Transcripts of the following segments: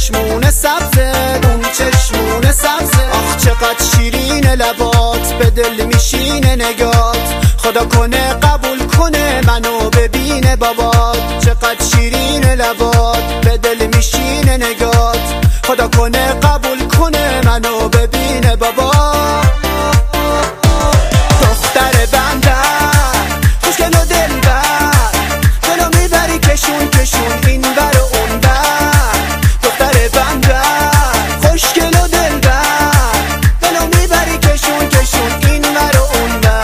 چشمون سبزه، اون چشمون سبزه. آخ چقدر شیرین لبات، به دل میشینه نگات. خدا کنه قبول کنه منو ببینه بابات. چقدر شیرین لبات، به دل میشینه نگات. خدا کنه قبول کنه منو ببینه بابات. دختر بندر خوشگل و دلبر، دلو میبری کشون کشون این بر و اون بر. دختر بندر خوشگل و دلبر، دلو میبری کشون کشون این بر و اون بر.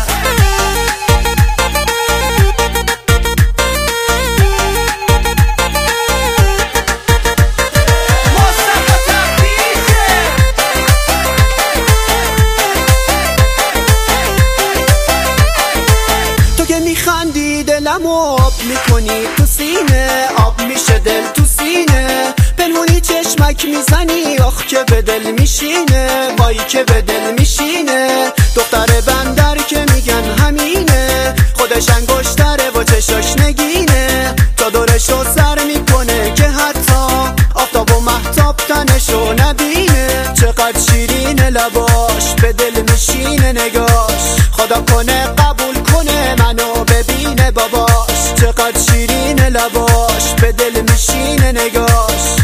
میخندی دلم آب میکنی تو سینه، آب میشه دل تو سینه. پنهونی چشمک میزنی آخ که به دل میشینه، وای که به دل میشینه. دختر بندر که میگن همینه، خودش انگشتره و چشاش نگینه. تا دورش رو سر میکنه که حتی آفتاب و مهتاب تنشو نبینه. چقدر شیرین لباش، به دل میشینه نگاش. خدا کنه قبول کنه منو ببینه باباش. چقدر شیرین لباش، به دل میشینه نگاش.